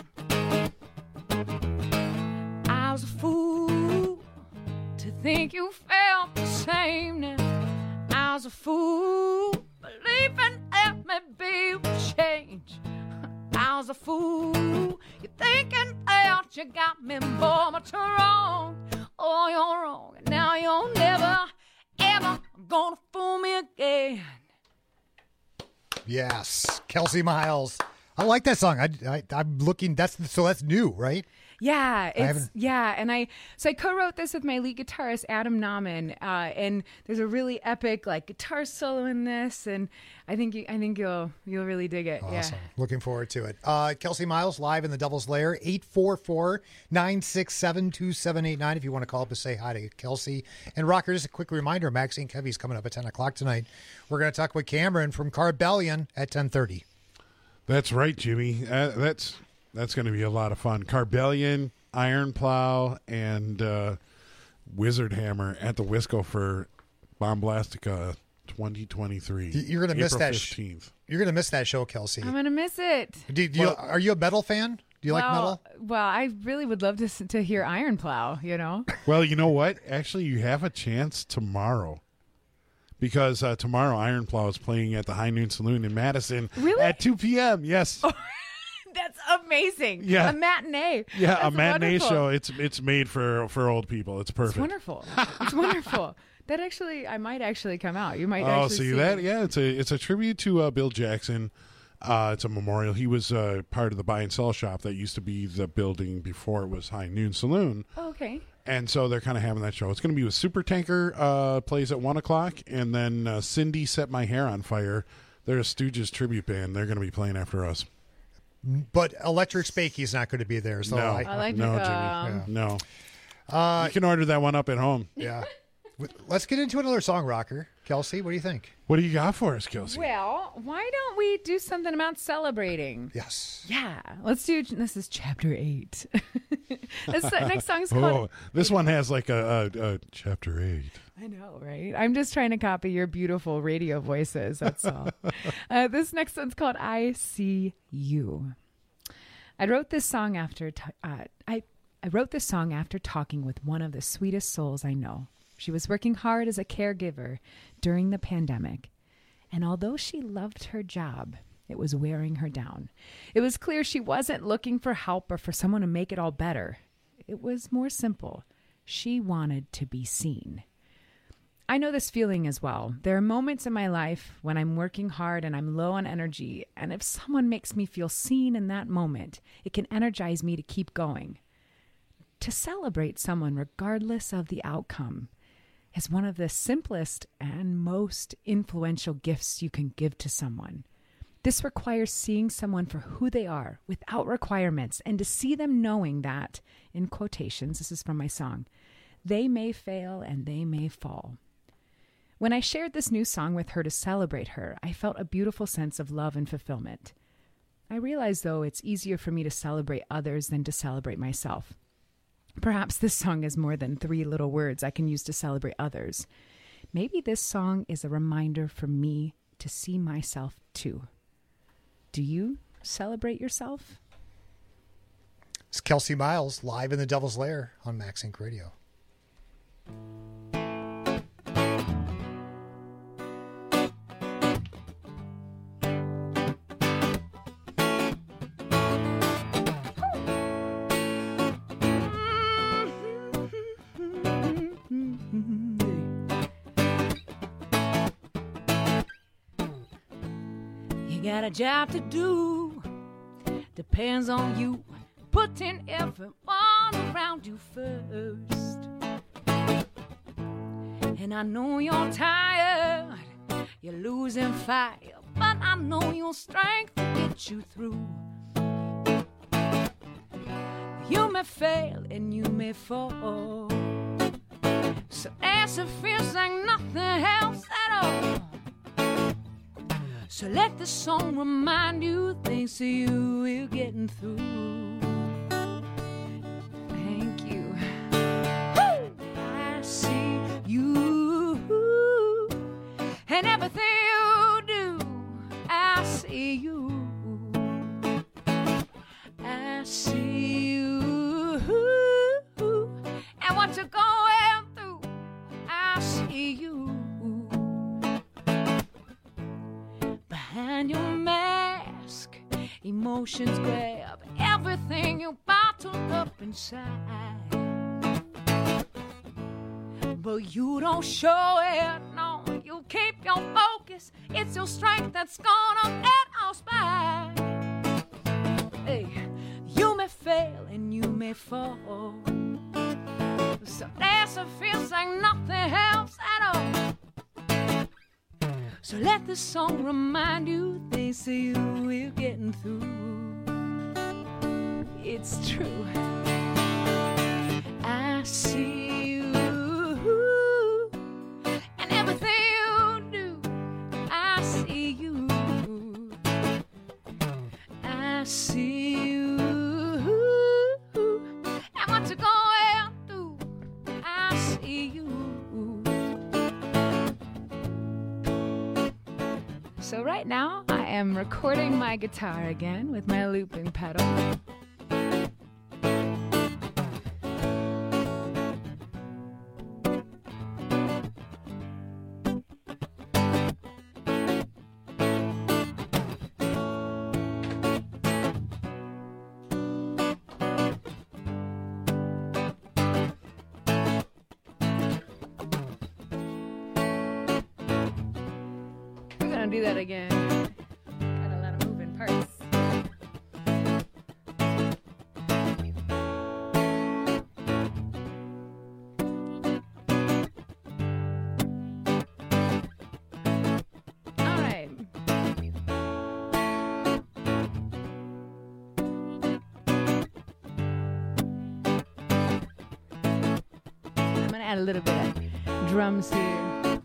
I was a fool to think you felt the same now. I was a fool believing that maybe we'll change. I was a fool, you're thinking that you got me more, but you're wrong. Oh, you're wrong, and now you're never, ever gonna fool me again. Yes, Kelsey Miles. I like that song. I, I I'm looking. That's so that's new, right? Yeah, it's yeah, and I so I co-wrote this with my lead guitarist Adam Nauman, uh, and there's a really epic like guitar solo in this, and I think you, I think you'll you'll really dig it. Awesome. Yeah, looking forward to it. Uh, Kelsey Miles live in the Devil's Lair, eight four four, nine six seven, two seven eight nine if you want to call up and say hi to Kelsey. And Rocker, just a quick reminder, Maxine Kevy's coming up at ten o'clock tonight. We're going to talk with Cameron from Carbellion at ten thirty. That's right, Jimmy. Uh, that's that's going to be a lot of fun. Carbellion, Iron Plow, and uh, Wizard Hammer at the Wisco for Bomblastica twenty twenty-three. You're going to miss that. fifteenth. Sh- you're going to miss that show, Kelsey. I'm gonna miss it. Do, do you, Well- are you a metal fan? Do you well, like metal? Well, I really would love to s- to hear Iron Plow. You know. Well, you know what? Actually, you have a chance tomorrow. Because uh, tomorrow Iron Plow is playing at the High Noon Saloon in Madison Really? at two p.m. Yes. That's amazing. Yeah. A matinee. Yeah, That's a matinee wonderful. show. It's it's made for for old people. It's perfect. It's wonderful. It's wonderful. That actually, I might actually come out. You might Oh, actually see see that? it. Yeah, it's a it's a tribute to uh, Bill Jackson. Uh, it's a memorial. He was uh, part of the buy and sell shop that used to be the building before it was High Noon Saloon. Oh, okay. And so they're kind of having that show. It's going to be with Super Tanker uh, plays at one o'clock, and then uh, Cindy Set My Hair on Fire. They're a Stooges tribute band. They're going to be playing after us. But Electric Spakey's not going to be there. So no, I, Electric, no, Jimmy, um, no. Uh, you can order that one up at home. Yeah. Let's get into another song, Rocker. Kelsey, what do you think? What do you got for us, Kelsey? Well, why don't we do something about celebrating? Yes. Yeah. Let's do. This is chapter eight. This next song is called. Oh, this one has like a, a, a chapter eight. I know, right? I'm just trying to copy your beautiful radio voices. That's all. uh, this next one's called "I See You." I wrote this song after t- uh, I I wrote this song after talking with one of the sweetest souls I know. She was working hard as a caregiver during the pandemic, and although she loved her job, it was wearing her down. It was clear she wasn't looking for help or for someone to make it all better. It was more simple. She wanted to be seen. I know this feeling as well. There are moments in my life when I'm working hard and I'm low on energy, and if someone makes me feel seen in that moment, it can energize me to keep going. To celebrate someone regardless of the outcome is one of the simplest and most influential gifts you can give to someone. This requires seeing someone for who they are without requirements, and to see them knowing that, in quotations, this is from my song, they may fail and they may fall. When I shared this new song with her to celebrate her, I felt a beautiful sense of love and fulfillment. I realize, though, it's easier for me to celebrate others than to celebrate myself. Perhaps this song is more than three little words I can use to celebrate others. Maybe this song is a reminder for me to see myself too. Do you celebrate yourself? It's Kelsey Miles live in the Devil's Lair on Max Inc Radio. Got a job to do, depends on you putting everyone around you first. And I know you're tired, you're losing fire, but I know your strength will get you through. You may fail and you may fall, so as it feels like nothing else at all. So let the song remind you things that you will getting through. Thank you. Woo! I see you, and everything you do, I see you. I see you, and what you're going through, I see you. Behind your mask, emotions grab everything you bottled up inside. But you don't show it, no, you keep your focus. It's your strength that's gonna get us back. Hey, you may fail and you may fall. Some days it feels like nothing helps at all. So let this song remind you, they say you will getting through. It's true. I see you, and everything you do. I see you. I see you, and what you're going through. I see you. So right now, I am recording my guitar again with my looping pedal. Do that again. Got a lot of moving parts. All right. I'm gonna add a little bit of drums here.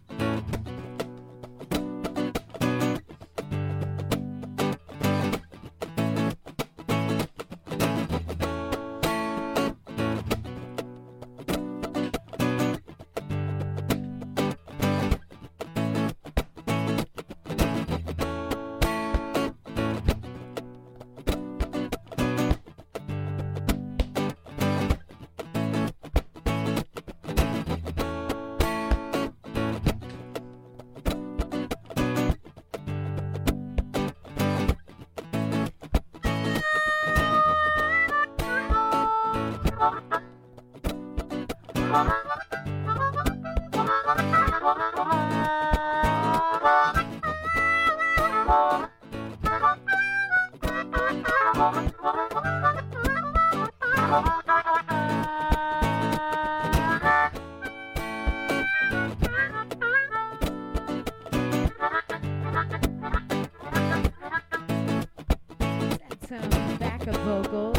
Some backup vocals.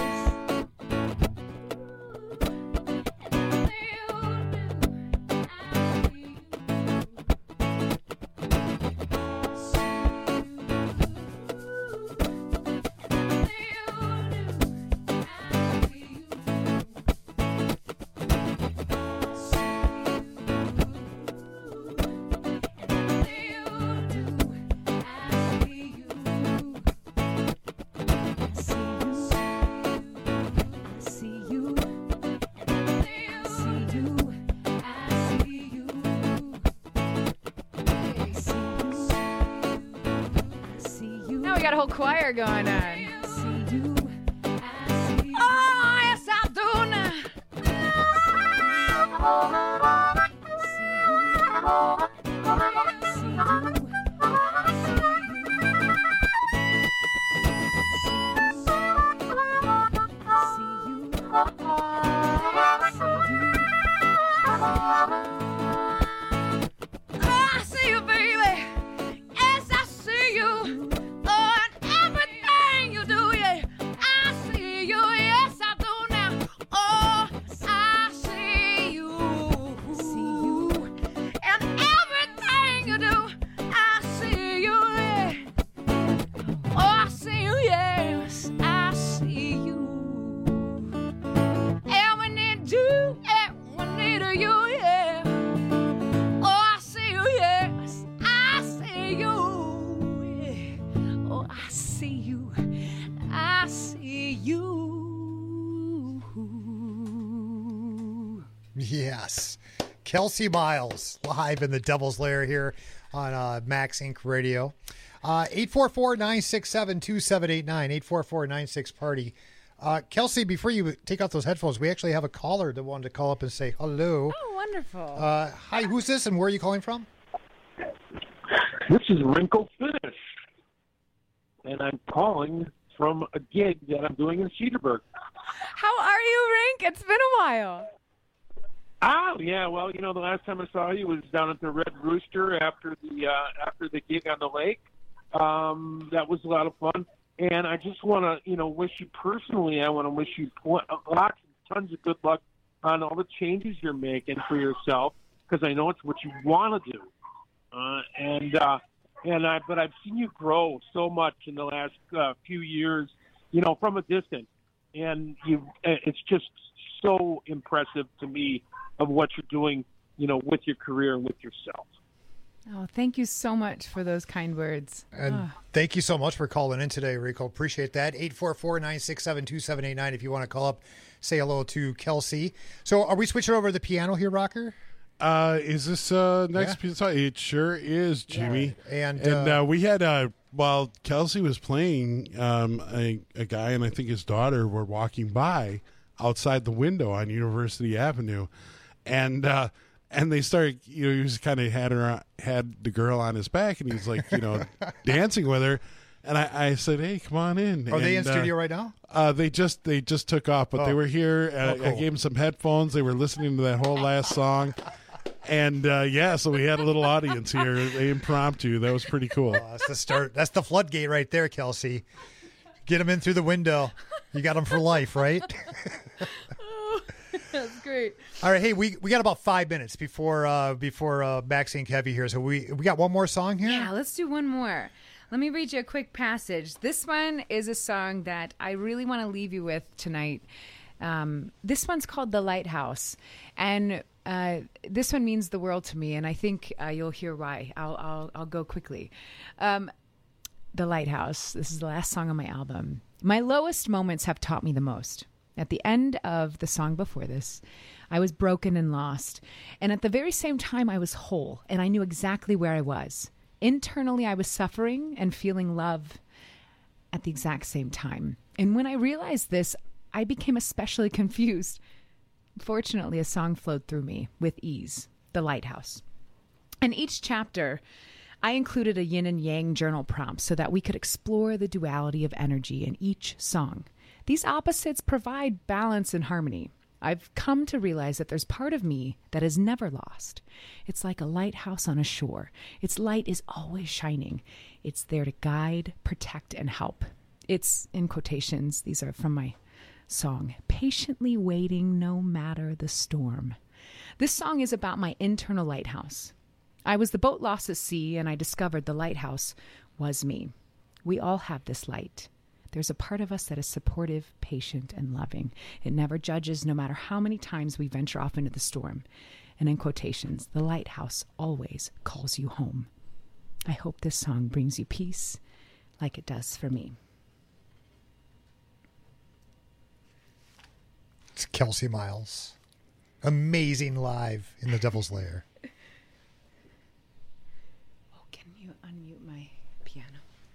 Got a whole choir going on. Oh, yes, I do now. I see you, baby. Yes, I see you. Yes. Kelsey Miles live in the Devil's Lair here on uh, Max Incorporated. Radio. Uh, eight four four, nine six seven, two seven eight nine, eight four four, nine six party. Uh, Kelsey, before you take out those headphones, we actually have a caller that wanted to call up and say hello. Oh, wonderful. Uh, hi, who's this and where are you calling from? This is Wrinkle Finish, and I'm calling from a gig that I'm doing in Cedarburg. How are you, Rink? It's been a while. Oh, yeah. Well, you know, the last time I saw you was down at the Red Rooster after the uh, after the gig on the lake. Um, that was a lot of fun. And I just want to, you know, wish you personally, I want to wish you lots and tons of good luck on all the changes you're making for yourself, because I know it's what you want to do. Uh, and uh, and I, but I've seen you grow so much in the last uh, few years, you know, from a distance, and you, it's just so impressive to me of what you're doing, you know, with your career and with yourself. Oh, thank you so much for those kind words. And oh. thank you so much for calling in today, Rico. Appreciate that. eight four four, nine six seven, two seven eight nine if you want to call up, say hello to Kelsey. So are we switching over to the piano here, Rocker? Uh, is this uh, next piece? Yeah. It sure is, Jimmy. Yeah. And, and uh, uh, we had, uh, while Kelsey was playing, um, a, a guy and I think his daughter were walking by outside the window on University Avenue. And uh, and they started, you know, he was kind of had her, had the girl on his back, and he's like, you know, dancing with her. And I, I said, hey, come on in. Are and, they in uh, studio right now? Uh, they just they just took off, but oh. they were here. Uh, oh, cool. I gave them some headphones. They were listening to that whole last song. And, uh, yeah, so we had a little audience here, impromptu. That was pretty cool. Oh, that's the start. That's the floodgate right there, Kelsey. Get them in through the window. You got them for life, right? That's great. All right, hey, we, we got about five minutes before uh, before uh, Maxie and Kevy here, so we we got one more song here. Yeah, let's do one more. Let me read you a quick passage. This one is a song that I really want to leave you with tonight. Um, this one's called "The Lighthouse," and uh, this one means the world to me, and I think uh, you'll hear why. I'll I'll, I'll go quickly. Um, "The Lighthouse." This is the last song on my album. My lowest moments have taught me the most. At the end of the song before this, I was broken and lost. And at the very same time, I was whole, and I knew exactly where I was. Internally, I was suffering and feeling love at the exact same time. And when I realized this, I became especially confused. Fortunately, a song flowed through me with ease, "The Lighthouse." In each chapter, I included a yin and yang journal prompt so that we could explore the duality of energy in each song. These opposites provide balance and harmony. I've come to realize that there's part of me that is never lost. It's like a lighthouse on a shore. Its light is always shining. It's there to guide, protect, and help. It's, in quotations, these are from my song, patiently waiting no matter the storm. This song is about my internal lighthouse. I was the boat lost at sea, and I discovered the lighthouse was me. We all have this light. There's a part of us that is supportive, patient, and loving. It never judges, no matter how many times we venture off into the storm. And in quotations, the lighthouse always calls you home. I hope this song brings you peace like it does for me. It's Kelsey Miles. Amazing live in the Devil's Lair. Oh, can you unmute my piano?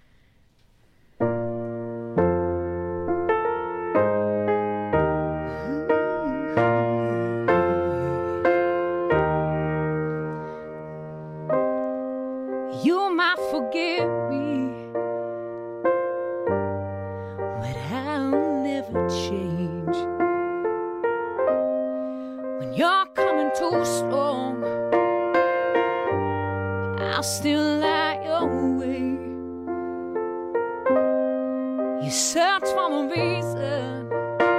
You might forgive me, but I'll never change. When you're coming too strong, I'll still lie your way. You search for a reason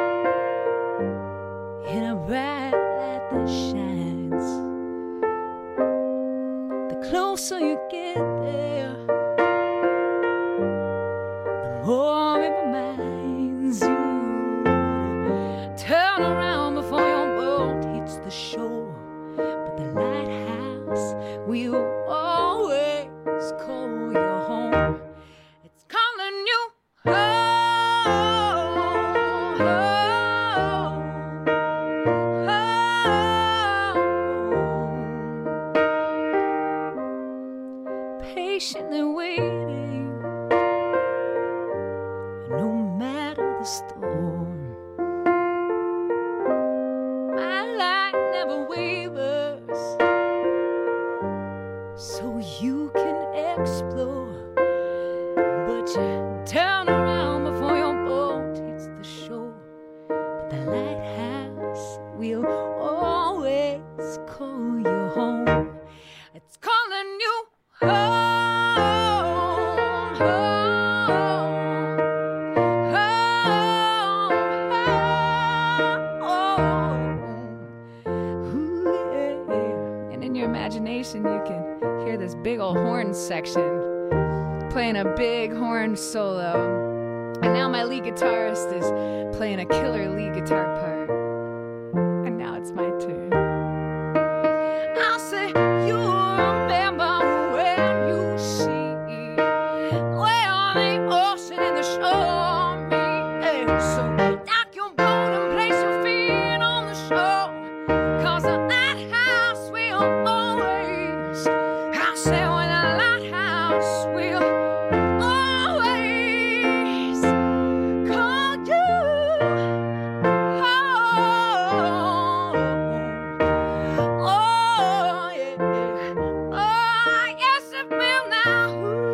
in a bright light that shines. The closer you get there, the more it reminds you to turn around before your boat hits the shore. But the lighthouse will always call you home. It's calling you home, home, home. Patiently waiting, no matter the storm. My light never wavers, so you can big old horn section, playing a big horn solo. And now my lead guitarist is playing a killer lead guitar part. And now it's my turn. I'll say, you remember when you see where the ocean and the shore meet. Hey, so dock your boat and place your feet on the shore, 'cause the lighthouse will always, I say, when the lighthouse will always call you home. Oh, yeah. Oh, yes, it will now.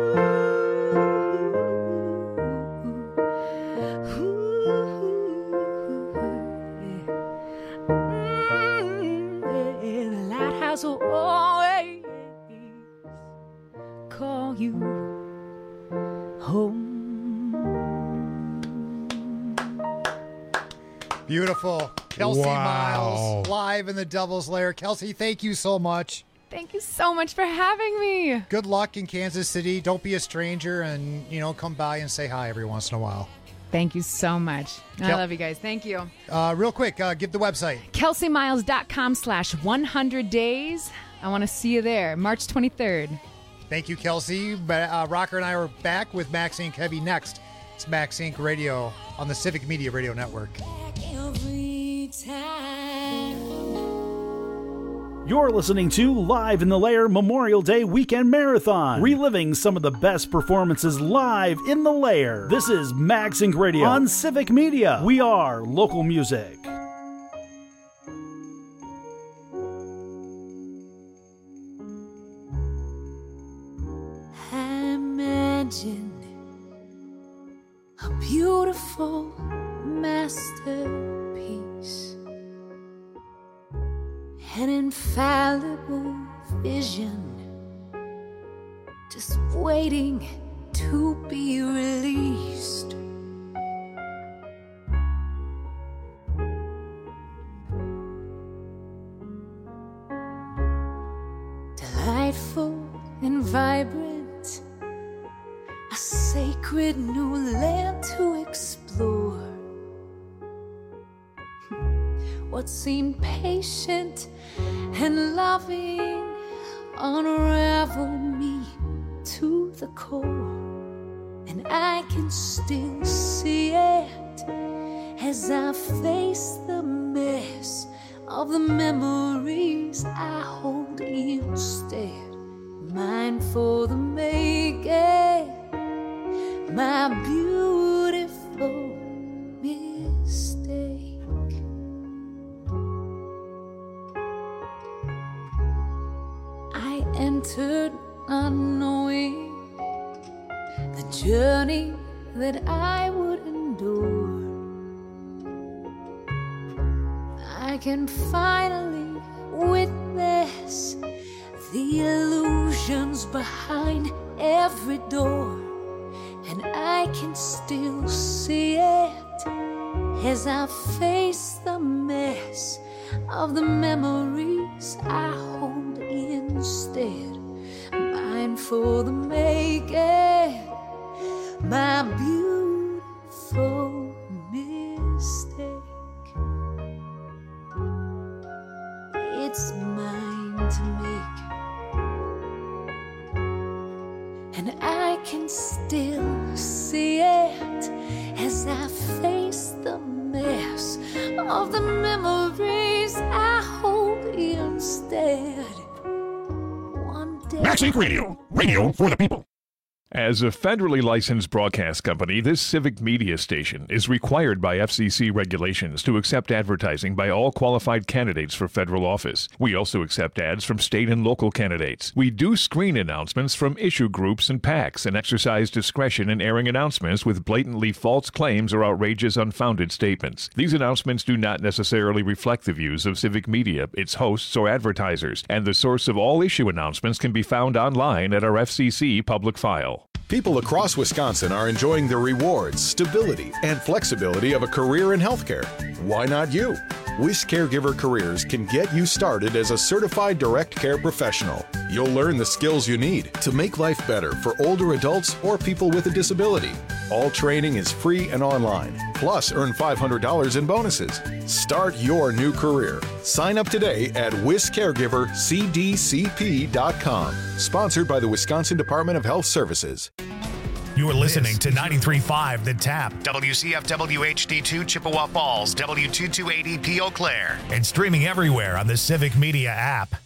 Mm, the lighthouse will always call you home. Beautiful. Kelsey Wow. Miles, live in the Devil's Lair. Kelsey, thank you so much. Thank you so much for having me. Good luck in Kansas City. Don't be a stranger, and, you know, come by and say hi every once in a while. Thank you so much. I Kel- love you guys. Thank you. Uh, real quick, uh, give the website. Kelsey Miles dot com slash one hundred days. I want to see you there. March twenty-third. Thank you, Kelsey. Uh, Rocker and I are back with Max Incorporated. Heavy next. It's Max Incorporated Radio on the Civic Media Radio Network. Every time. You're listening to Live in the Lair Memorial Day Weekend Marathon, reliving some of the best performances live in the Lair. This is Max Incorporated Radio on Civic Media. We are local music. I imagine a beautiful masterpiece, an infallible vision, just waiting to be released. Delightful and vibrant, a sacred new land to explore. What seemed patient and loving unravel me to the core, and I can still see it as I face the mess of the memories I hold instead. Mine for the making, my beautiful mistake. I entered unknowing the journey that I would endure. I can finally witness the illusions behind every door, and I can still see it as I face the mess of the memories I hold instead. Mine for the making, my beautiful mistake. It's mine to make, and I can still see it as I face the mess of the memories I hold instead. One day. Max Incorporated Radio, radio for the people. As a federally licensed broadcast company, this civic media station is required by F C C regulations to accept advertising by all qualified candidates for federal office. We also accept ads from state and local candidates. We do screen announcements from issue groups and PACs and exercise discretion in airing announcements with blatantly false claims or outrageous unfounded statements. These announcements do not necessarily reflect the views of civic media, its hosts, or advertisers, and the source of all issue announcements can be found online at our F C C public file. People across Wisconsin are enjoying the rewards, stability, and flexibility of a career in healthcare. Why not you? WIS Caregiver Careers can get you started as a certified direct care professional. You'll learn the skills you need to make life better for older adults or people with a disability. All training is free and online. Plus, earn five hundred dollars in bonuses. Start your new career. Sign up today at wis caregiver c d c p dot com. Sponsored by the Wisconsin Department of Health Services. You are listening to ninety-three point five The Tap, W C F W H D two Chippewa Falls, W two two eighty P Eau Claire, and streaming everywhere on the Civic Media app.